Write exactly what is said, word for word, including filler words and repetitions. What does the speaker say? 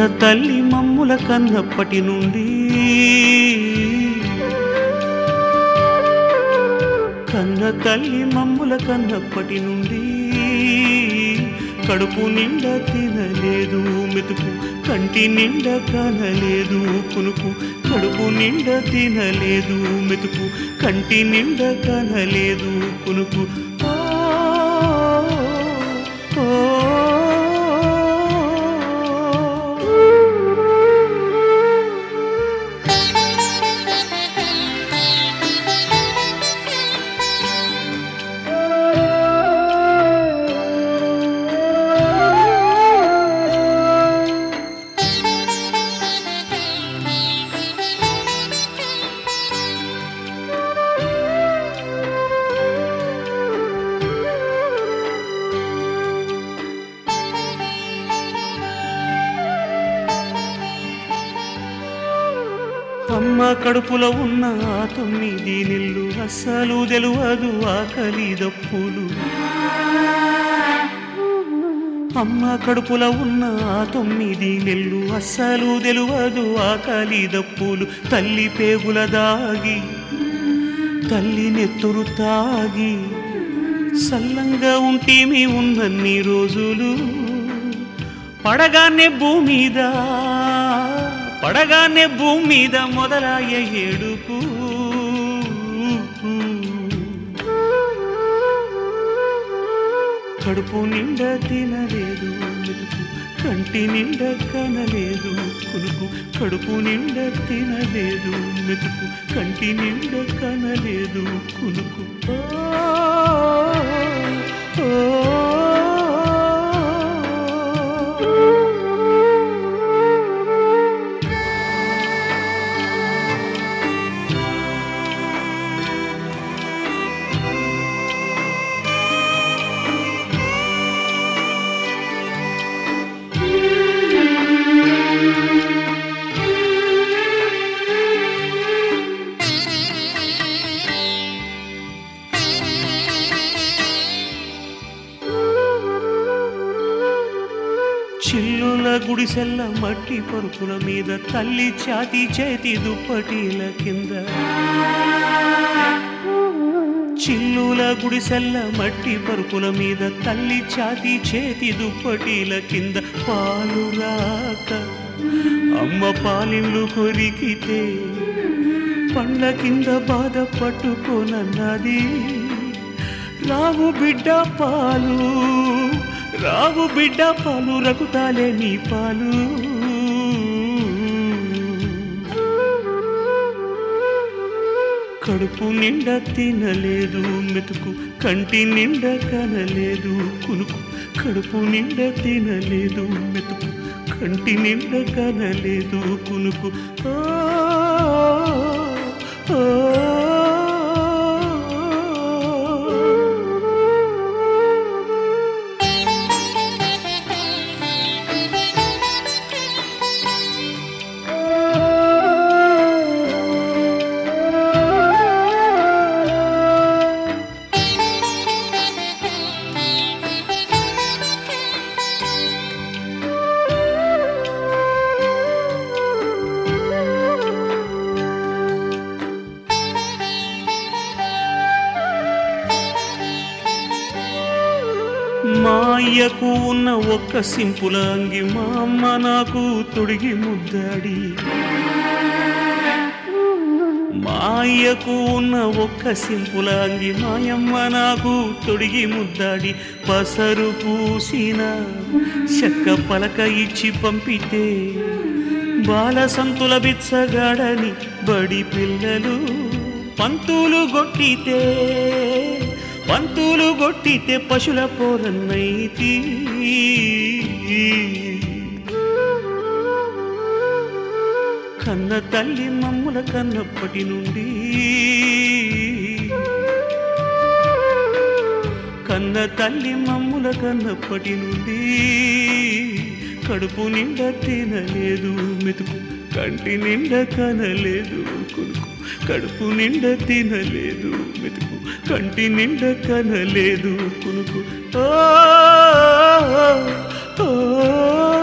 తల్లి మమ్ముల కన్నప్పటి నుండి కన్న తల్లి మమ్ముల కన్నప్పటి నుండి కడుపు నిండా తినలేదు మెతుకు, కంటి నిండా కనలేదు కునుకు. కడుపు నిండా తినలేదు మెతుకు, కంటి నిండా కనలేదు కునుకు. అమ్మ కడుపులో ఉన్న ఆ తొమ్మిది నెల్లు అస్సలు తెలువదు ఆకలి దప్పులు. అమ్మ కడుపులో ఉన్న ఆ తొమ్మిది నెల్లు అస్సలు తెలువదు ఆకలి దప్పులు. తల్లి పేగుల దాగి తల్లి నెత్తురు తాగి సల్లంగా ఉంటేమి ఉన్నన్ని రోజులు. పడగానే భూమిద పడగానే భూమి మీద మొదలయ్యే ఏడుపు. కడుపు నిండా తినలేదు మెతుకు, కంటి నిండా కనలేదు కునుకు. కడుపు నిండా తినలేదు మెతుకు, కంటి నిండా కనలేదు కునుకు. చిల్లుల గుడిసెల్ల మట్టి పరుపుల మీద తల్లి ఛాతి చేతి దుప్పటీల కింద. చిల్లుల గుడిసెల్ల మట్టి పరుపుల మీద తల్లి ఛాతి చేతి దుప్పటీల కింద. పాలు రాక అమ్మ పాలిళ్ళు కొరికితే పండ్ల కింద బాధ పట్టుకోనన్నది. రావు బిడ్డ పాలు రావు బిడ్డ పాలు రకుతాలే నీ పాలు. కడుపు నిండా తినలేదు మెతుకు, కంటి నిండా కనలేదు కునుకు. కడుపు నిండా తినలేదు మెతుకు, కంటి నిండా కనలేదు కునుకు. మా అయ్యకు ఉన్న ఒక్క సింపుల అంగి మా అమ్మ నాకు తొడిగి ముద్దాడి. మా అయ్యకు ఉన్న ఒక్క సింపుల అంగి మాయమ్మ నాకు తొడిగి ముద్దాడి. పసరు పూసిన చెక్క పలక ఇచ్చి పంపితే బాల సంతుల బిచ్చగాడని బడి పిల్లలు పంతులు గొట్టితే పంతులు గొట్టితే పశుల పోరన్నైతి. కన్న తల్లి మమ్ముల కన్నప్పటి నుండి కన్న తల్లి మమ్ముల కన్నప్పటి నుండి కడుపు నిండా తినలేదు మెతుకు, కంటి నిండా కనలేదు కునుకు. కడుపు నిండా తినలేదు మెతుకు, కంటి నిండా కనలేదు కునుకు. ఓ